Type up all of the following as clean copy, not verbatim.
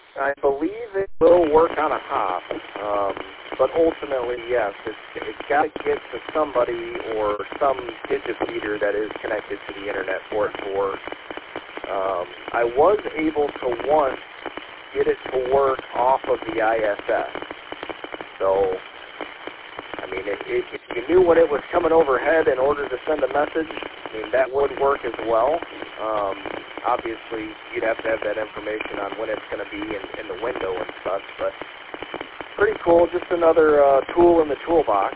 I believe it will work on a hop, but ultimately, yes, it's got to get to somebody or some digifeeder that is connected to the internet for it to work. I was able to once get it to work off of the ISS. So, I mean, if you knew when it was coming overhead in order to send a message, I mean, that would work as well. Obviously, you'd have to have that information on when it's going to be in the window and such, but pretty cool. Just another tool in the toolbox.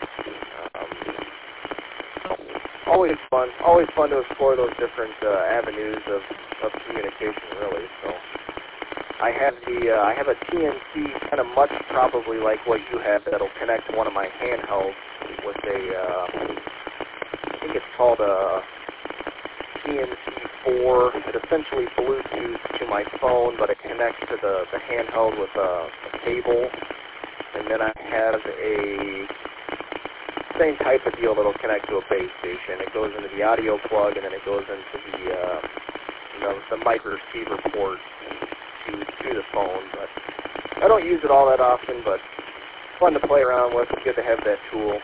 Always fun to explore those different avenues of communication, really. So I have a TNC, kind of much probably like what you have, that'll connect to one of my handhelds with I think it's called a TNC4. It essentially Bluetooth to my phone, but it connects to the handheld with a cable. And then I have a same type of deal that'll connect to a base station. It goes into the audio plug, and then it goes into the micro receiver port to the phone. But I don't use it all that often, but it's fun to play around with. It's good to have that tool.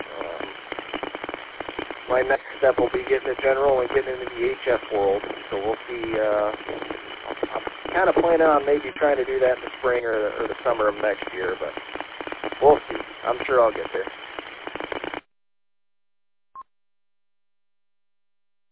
My next step will be getting to general and getting into the HF world. So we'll see. I'm kind of planning on maybe trying to do that in the spring or the summer of next year, but we'll see. I'm sure I'll get there.